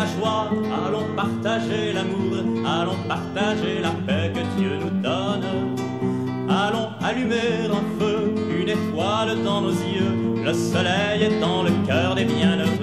la joie, allons partager l'amour, allons partager la paix que Dieu nous donne. Allons allumer un feu, une étoile dans nos yeux, le soleil est dans le cœur des bienheureux.